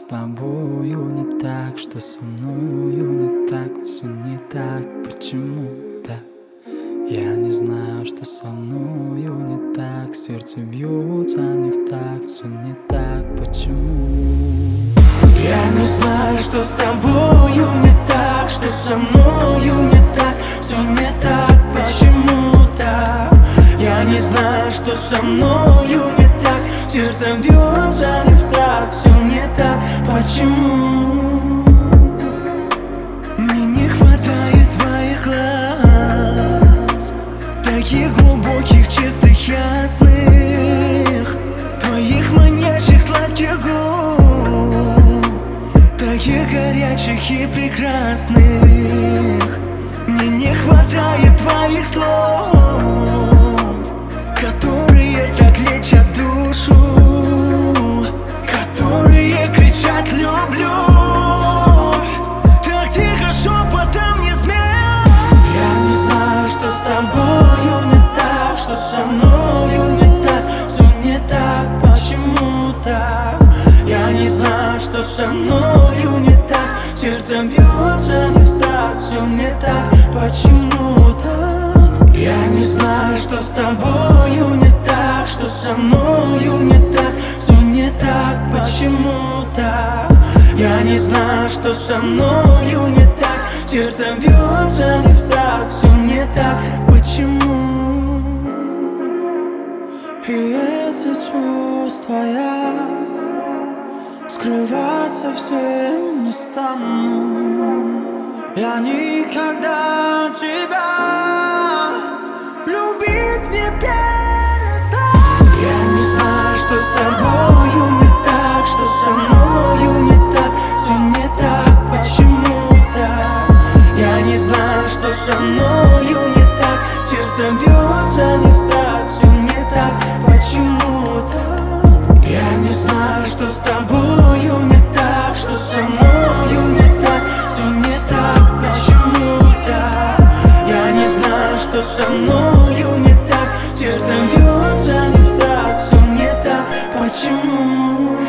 тобою не так, что со мною не так, все не так, почему так? Я не знаю, что со мною не так, сердце бьется не в такт, все не так, почему? Я не знаю, что с тобою не так, что со мною не так, все не так, почему так? Я не знаю, что со мною не так, сердце бьется не в такт, все не так, почему? Мне не хватает твоих глаз, таких глубоких, чистых, ясных, твоих манящих, сладких губ, таких горячих и прекрасных. Мне не хватает твоих слов, которые так лечат душу, которые кричат «люблю». Так тихо, шепотом, не смея. Я не знаю, что с тобою не так, что со мною не так, все не так, почему так? Я не знаю, что со мною не так, сердце бьется не в такт, все не так, почему так? Я не знаю, что с тобою не так, что со мною не так, все не так, почему так? Я не знаю, что со мною не так, сердце бьется не в такт, все не так, почему? И эти чувства я скрывать совсем не стану. Я никогда тебя любить не перестану. Я не знаю, что с тобою не так, что со мною не так, все не так, почему так? Я не знаю, что со мною не так, сердце бьется не в такт, все не так, почему так? Я не знаю, что с тобою не так, что со мною не так, все не так, почему так? Я не знаю, что со мною не так, сердце бьется не в такт, все не так, почему?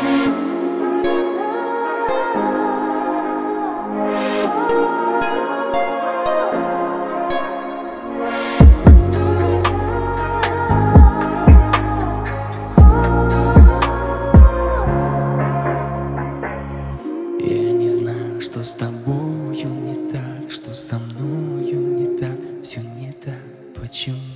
Я не знаю, что с тобою не так, что со мною не так, все не так, почему?